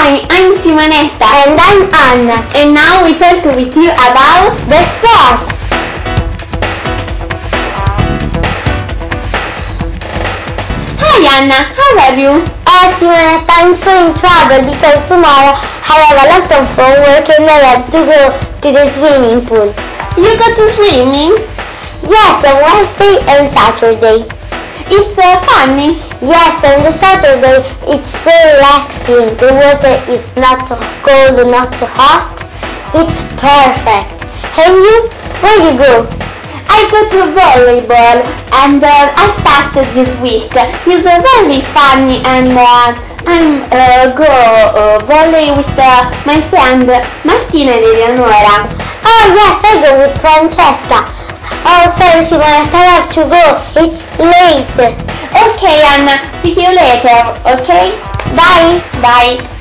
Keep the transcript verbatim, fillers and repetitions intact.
Hi, I'm Simonetta. And I'm Anna. And now we talk with you about the sports. Hi Anna, how are you? Oh Simonetta, I'm so in trouble because tomorrow I have a lot of homework and I have to go to the swimming pool. You go to swimming? Yes, on Wednesday and Saturday. It's uh, funny. Yes, on the Saturday it's so relaxing. The water is not cold, not hot. It's perfect. And you? Where you go? I go to volleyball and uh, I started this week. It's uh, very funny and uh, I'm uh, go uh, volley with uh, my friend Martina and Eleonora. Oh yes, I go with Francesca. Oh sorry Simonetta, I have to go. It's late. Okay Anna, see you later, okay? Bye. Bye.